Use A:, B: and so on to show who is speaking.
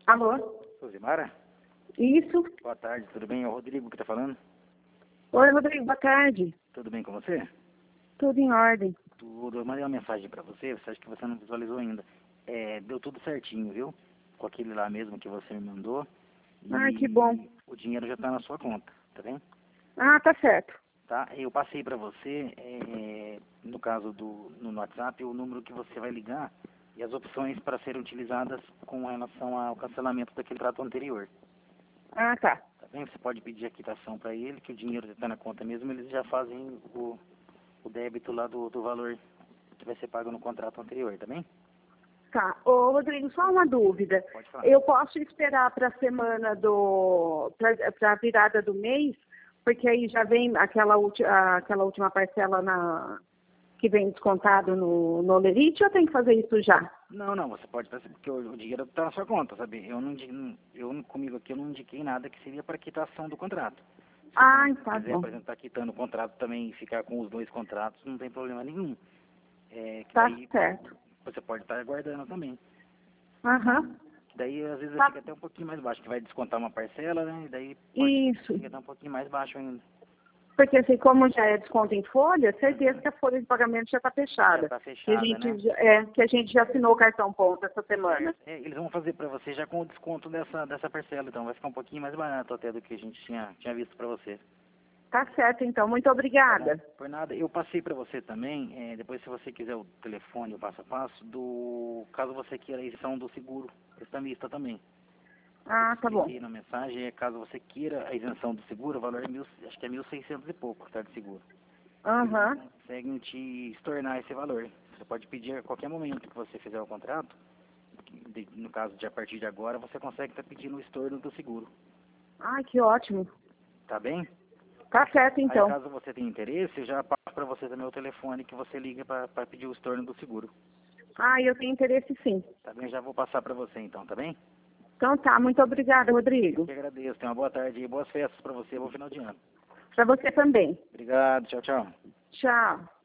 A: Alô?
B: Suzimara?
A: Isso?
B: Boa tarde, tudo bem? É o Rodrigo que tá falando.
A: Oi, Rodrigo, boa tarde.
B: Tudo bem com você?
A: Tudo em ordem.
B: Tudo. Eu mandei uma mensagem pra você acha que você não visualizou ainda. Deu tudo certinho, viu? Com aquele lá mesmo que você me mandou.
A: Ah, que
B: E
A: bom.
B: o dinheiro já tá na sua conta, tá bem?
A: Ah, tá certo.
B: Tá? Eu passei pra você, no caso no WhatsApp, o número que você vai ligar e as opções para serem utilizadas com relação ao cancelamento daquele trato anterior.
A: Ah, tá.
B: Tá bem? Você pode pedir a quitação para ele, que o dinheiro já está na conta mesmo, eles já fazem o débito lá do valor que vai ser pago no contrato anterior, tá bem?
A: Tá. Ô, Rodrigo, só uma dúvida.
B: Pode falar.
A: Eu posso esperar para a semana para a virada do mês, porque aí já vem aquela última parcela que vem descontado no Olerite, ou eu tenho que fazer isso já?
B: Não, você pode fazer, porque o dinheiro está na sua conta, sabe? Comigo aqui, eu não indiquei nada que seria para quitação do contrato. Se
A: Ah,
B: você
A: tá
B: quiser,
A: bom.
B: por exemplo, estar quitando o contrato também e ficar com os dois contratos, não tem problema nenhum. Que
A: Tá
B: daí
A: certo.
B: você pode estar aguardando também.
A: Aham.
B: Que daí, às vezes,
A: Tá.
B: fica até um pouquinho mais baixo, que vai descontar uma parcela, né? E daí
A: Isso.
B: fica até um pouquinho mais baixo ainda.
A: Porque assim, como já é desconto em folha, certeza que a folha de pagamento já está
B: Já
A: fechada.
B: está
A: Que a
B: fechada,
A: gente,
B: né?
A: que a gente já assinou o cartão ponto essa semana.
B: Eles vão fazer para você já com o desconto dessa parcela, então vai ficar um pouquinho mais barato até do que a gente tinha visto para você.
A: Tá certo, então. Muito
B: Tá
A: obrigada.
B: bom? Por nada, eu passei para você também, depois se você quiser o telefone, o passo a passo, caso você queira a isenção do seguro, prestamista também.
A: Ah, tá bom.
B: Expliquei na mensagem, caso você queira a isenção do seguro, o valor é acho que é 1.600 e pouco, tá, de seguro. Eles
A: Aham.
B: conseguem te estornar esse valor. Você pode pedir a qualquer momento que você fizer o contrato, no caso de a partir de agora, você consegue estar pedindo o estorno do seguro.
A: Ai, que ótimo.
B: Tá bem?
A: Tá certo,
B: Aí
A: então.
B: caso você tenha interesse, eu já passo para você também o telefone que você liga para pedir o estorno do seguro.
A: Ah, eu tenho interesse sim.
B: Tá bem? Já vou passar para você então, tá bem?
A: Então tá, muito obrigada,
B: Eu
A: Rodrigo.
B: que agradeço. Tenha uma boa tarde e boas festas para você, bom final de ano.
A: Para você também.
B: Obrigado, tchau, tchau.
A: Tchau.